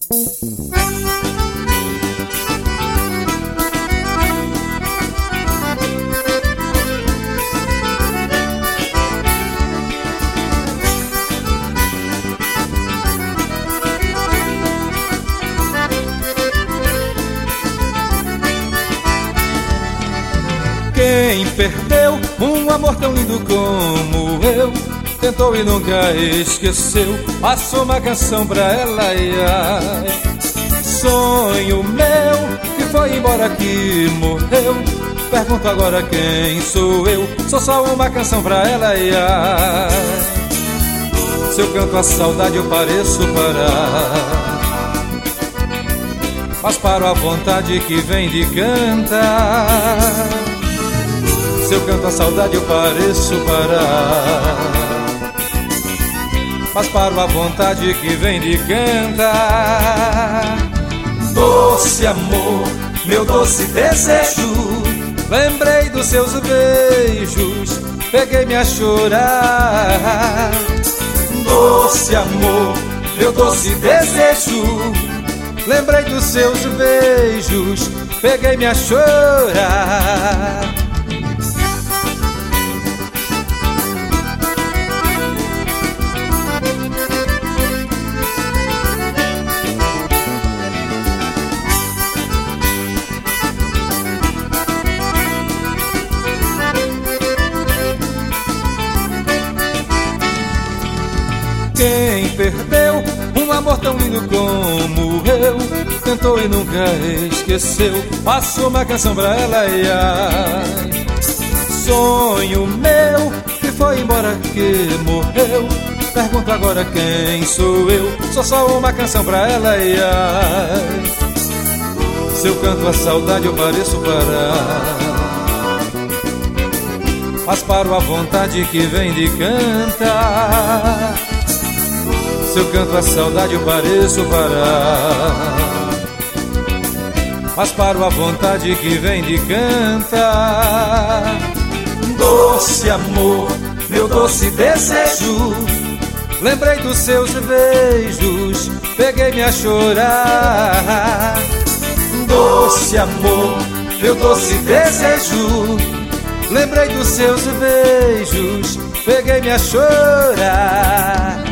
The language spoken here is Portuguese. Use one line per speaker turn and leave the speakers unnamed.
Quem perdeu um amor tão lindo como eu, tentou e nunca esqueceu, passou uma canção pra ela, ai, ai. Sonho meu que foi embora, que morreu, pergunto agora quem sou eu, sou só uma canção pra ela, ai, ai. Se eu canto a saudade eu pareço parar, mas paro a vontade que vem de cantar. Se eu canto a saudade eu pareço parar, mas paro a vontade que vem de cantar. Doce amor, meu doce desejo, lembrei dos seus beijos, peguei-me a chorar. Doce amor, meu doce desejo, lembrei dos seus beijos, peguei-me a chorar. Quem perdeu um amor tão lindo como eu, tentou e nunca esqueceu, passou uma canção pra ela, ai, ai. Sonho meu que foi embora, que morreu, pergunto agora quem sou eu, sou só uma canção pra ela, ai, ai. Se eu canto a saudade eu pareço parar, mas paro a vontade que vem de cantar. Se eu canto a saudade eu pareço parar, mas paro a vontade que vem de cantar. Doce amor, meu doce desejo, lembrei dos seus beijos, peguei-me a chorar. Doce amor, meu doce desejo, lembrei dos seus beijos, peguei-me a chorar.